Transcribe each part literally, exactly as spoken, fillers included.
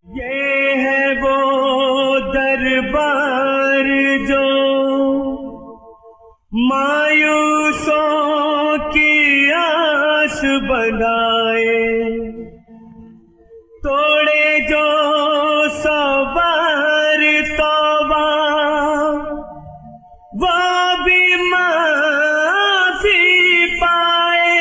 ये है वो दरबार जो मायूसों की आस बनाए, तोड़े जो सवार तौबा वो भी माफी पाए।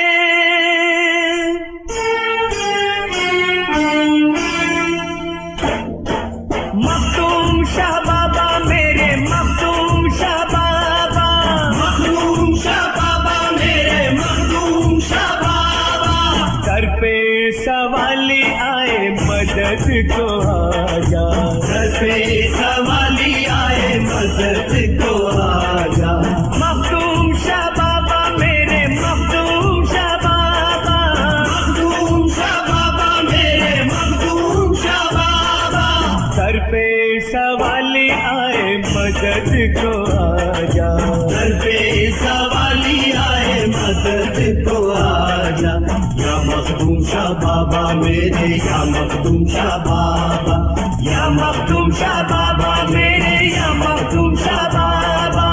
मखदूम शाह बाबा मेरे मखदूम शाह बाबा, मखदूम शाह बाबा मेरे मखदूम शाह बाबा, दर पे सवाली आए मदद को आजा, दर पे सवाली आए मदद को आजा। मखदूम शाह बाबा मेरे मखदूम शाह बाबा, मखदूम शाह बाबा मेरे मखदूम शाह बाबा, दर पे सवाली आए मदद को आजा, दर पे सवाली आए मदद को आजा। या मखदूम शाह बाबा मेरे, या मखदूम शाह बाबा, या मखदूम शाह बाबा मेरे, या मखदूम शाह बाबा।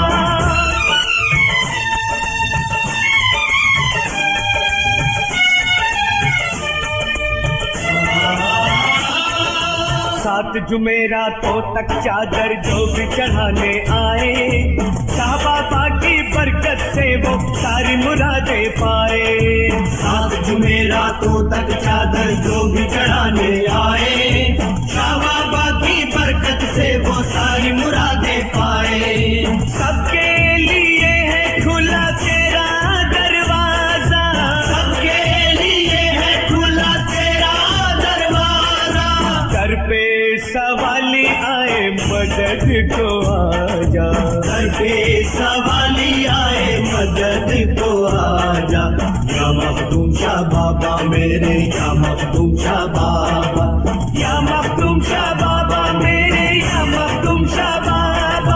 सात जुमेरातों तक चादर जो भी चढ़ाने आए, शाह बाबा की बरकत से वो सारी मुरादें पाए। सात जुमेरातों तक चादर जो भी चढ़ाने आए, शाह बाबा की बरकत से वो सारी मुरादें पाए। सबके लिए है खुला तेरा दरवाजा, सबके लिए है खुला तेरा दरवाजा, दर पे सवाली आए मदद को आजा, दर पे सवाली आए मदद को आजा। या मखदूम शाह बाबा मेरे, या मखदूम शाह बाबा, या मखदूम शाह बाबा मेरे, या मखदूम शाह बाबा।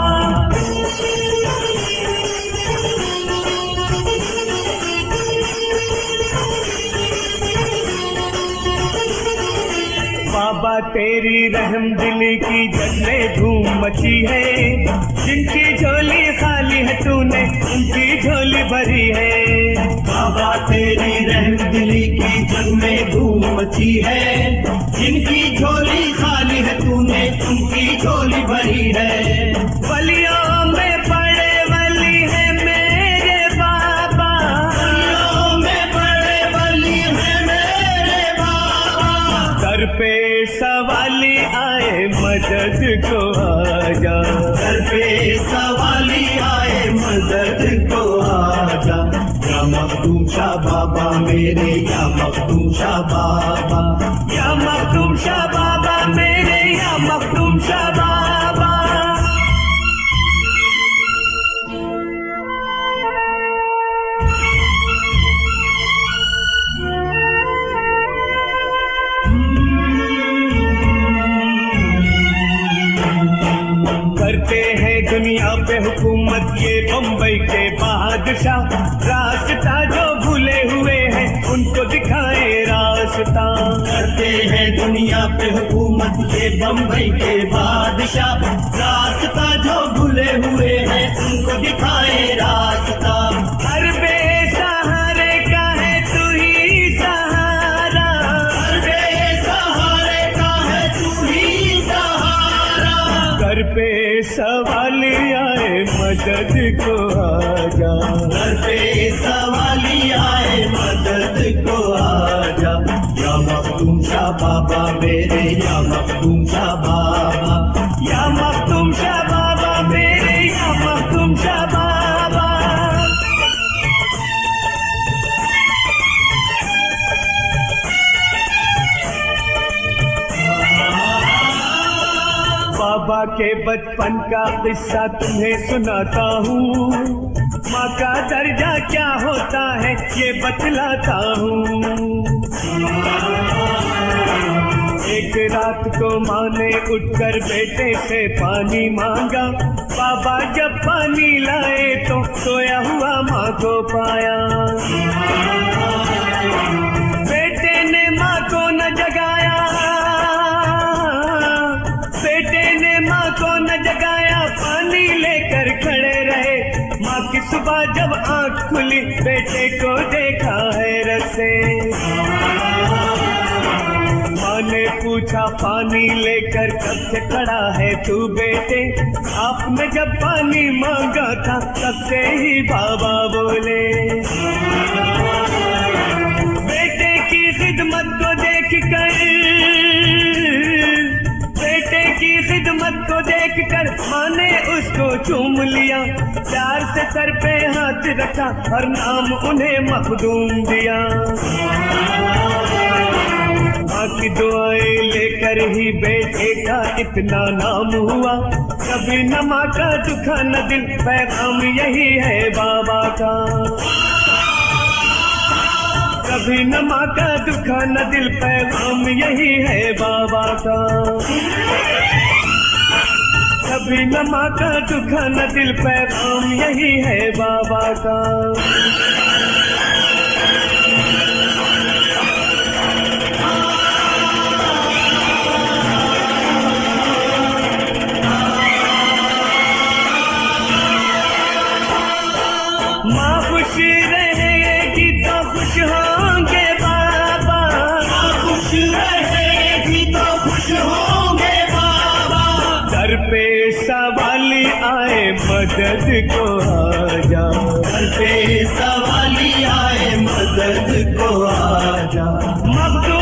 बाबा तेरी रहम दिली की जग में धूम मची है, जिनकी झोली खाली है तूने उनकी झोली भरी है। बाबा तेरी रहम दिली की जग में धूम मची है, जिनकी झोली खाली है तूने उनकी झोली भरी है। वलियों में बड़े वली है मेरे बाबा, वलियों में बड़े वली है मेरे बाबा, दर पे सवाली आए मदद को आजा, दर पे सवाली आए मदद को आजा। या मखदूम शाह बाबा मेरे, या मखदूम शाह बाबा, या मखदूम शाह बाबा मेरे, या मखदूम शाह बाबा। करते हैं दुनिया पे हुकूमत ये बम्बई के बादशाह, रास्ता जो भूले हुए हैं उनको दिखाए रास्ता। करते हैं दुनिया पे हुकूमत ये बम्बई के बादशाह, रास्ता जो भूले हुए हैं उनको दिखाए रास्ता। हर बेसहारे का है तू ही सहारा, हर बेसहारे का है तू ही सहारा, घर पे सवाली आए मदद को आजा, घर पे सवाली आए मदद को आजा। या मखदूम शाह बाबा मेरे, या मखदूम शाह बाबा, या मखदूम शाह बाबा मेरे, या मखदूम शाह बाबा। बाबा के बचपन का किस्सा तुम्हें सुनाता हूँ, माँ का दर्जा क्या होता है ये बतलाता हूँ। एक रात को माँ ने उठकर बेटे से पानी मांगा, बाबा जब पानी लाए तो सोया हुआ माँ को पाया। बेटे ने माँ को न जगाया, जब आंख खुली बेटे को देखा हैरत से। माँ ने पूछा पानी लेकर कब से खड़ा है तू बेटे? आपने जब पानी मांगा था तब से ही बाबा बोले। बेटे की खिदमत को देख कर बेटे की खिदमत को देख कर माँ ने उसको चूम लिया। प्यार से सर पे हाथ रखा और नाम उन्हें मखदूम दिया। माँ की दुआएं लेकर ही बेटे का इतना नाम हुआ। कभी न माँ का दुखा न दिल, पैगाम यही है बाबा का। कभी न माँ का दुखा न दिल, पैगाम यही है बाबा का। कभी न माँ का दुखा न दिल, पैगाम यही है बाबा का। माँ खुश रहेगी तो खुश होंगे बाबा। माँ खुश रहेगी तो खुश होंगे बाबा। दर पे सवाली आए मदद को आजा। दर पे सवाली आए मदद को आजा। मखदूम